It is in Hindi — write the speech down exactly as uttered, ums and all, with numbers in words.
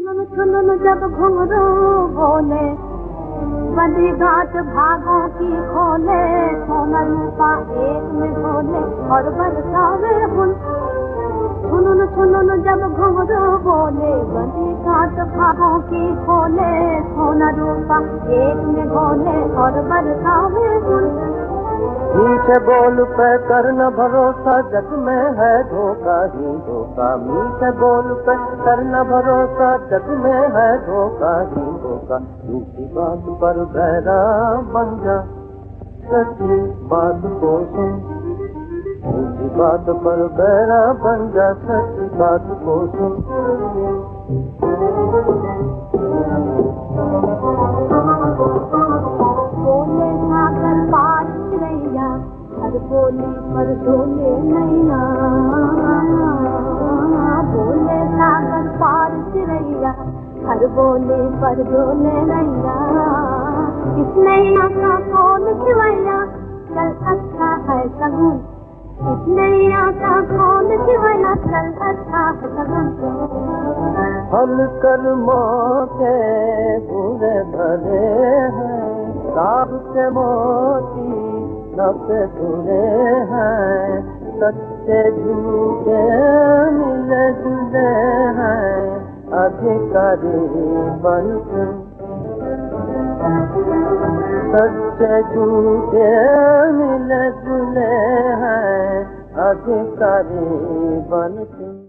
चुनन चुनन जब घुंघरू बोले, बंदी गांठ भागों की खोले, सोना रूपा एक में बोले और बरसावे फूल। चुनन चुनन जब घुंघरू बोले, बंदी गांठ भागों की खोले, सोना रूपा एक में बोले और बरसावे फूल। मीठे बोल पे कर न भरोसा, जग में है धोखा ही धोखा। मीठे बोल पे कर न भरोसा, जग में है धोखा ही धोखा। झूठी बात पर बहरा बन जा, सच्ची बात को सुन। झूठी बात पर बहरा बन जा, सच्ची बात को सुन। बोले सागर पार चिरैया, हर बोली पर डोले नैया। बोले सागर पार चिरैया, हर बोले पर डोले नैया। इस नैया का कौन खिवैया, कल अच्छा है सगुन। इस नैया का कौन खिवैया, कल अच्छा है सगुन। फल कर्मों के बुरे भले हैं, साब के मोती नफे बुरे हैं। सच्चे झूठे मिले जुले हैं, अधिकारी बनकर। सच्चे झूठे मिले जुले हैं, अधिकारी बनकर।